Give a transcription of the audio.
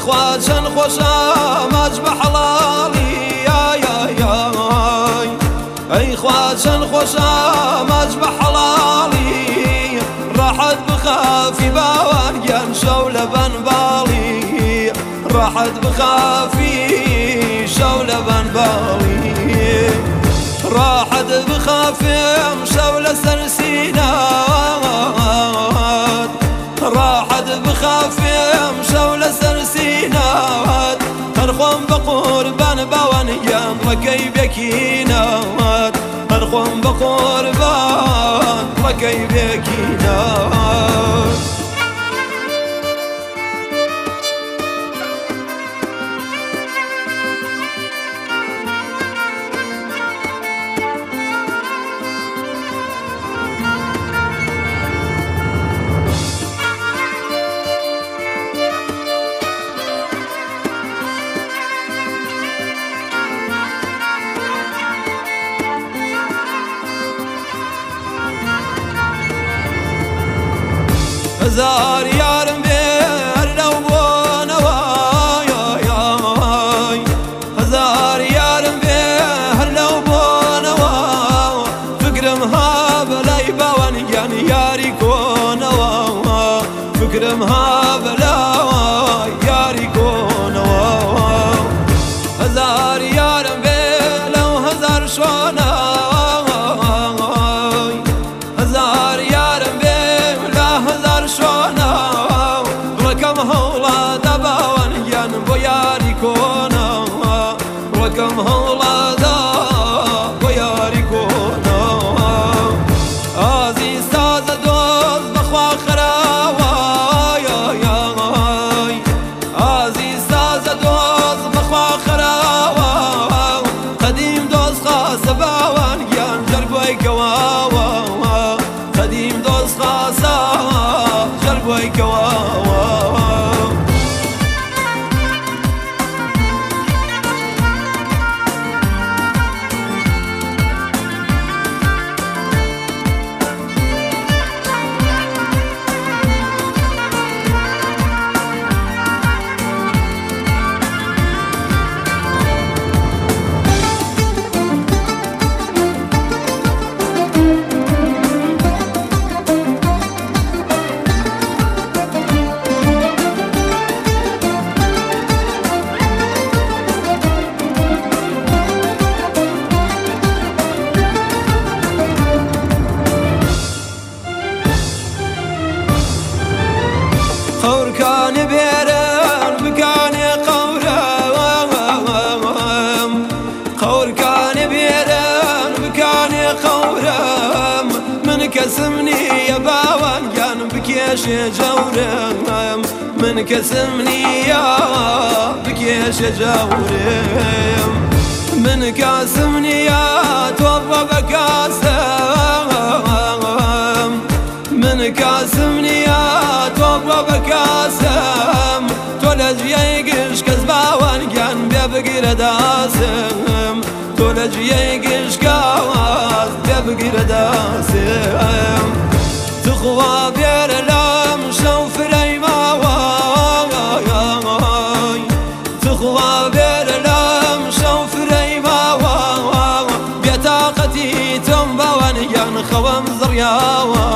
خواشن خوشامج بحلالي اي خواشن خوشامج بحلالي راحت بخافي باوان شولة بنبالي راحت بخافي شولة بنبالي راحت بخافي شولة سرسينات راحت بخافي شولة سرسينات هرخون بقربان باوانيان ركي بكينات هرخون بقربان ركي بكينات هزار يارم بير لو بونواي هزار يارم بير لو بونواي فكرم هاب لاي باوان يعني ياري كونواي فكرم هاب لاي ياري كونواي هزار يارم بير لو هزار شوناي هزار يارم بير لا هزار شونا ركم هولا دباوان ين بياري كونا ركم هولا بياري كونا ازي ساز دوز بخوا خراواي ازي ساز دوز بخوا خراواي قديم دوز خاص باوان ين جربوي كواوا قديم دوز خاص جربوي كواوا خور كان بيرن بكاني قورم خور كان بيرن بكاني قورم من كسمني يا باوان كان بكيش جورم من كسمني يا بكيش جورم من كاسمني يا توضى بكاسم من كاسمني يا توضى بكاسم تولج يقش كزباوان كان بيبقر داسم تولج يقش كاواز بيبقر داسم تخوى بير لام شوف ريماواي تخوى بير لام شوف ريماواي بيتاقتي تنباوان كان خوام زرياواي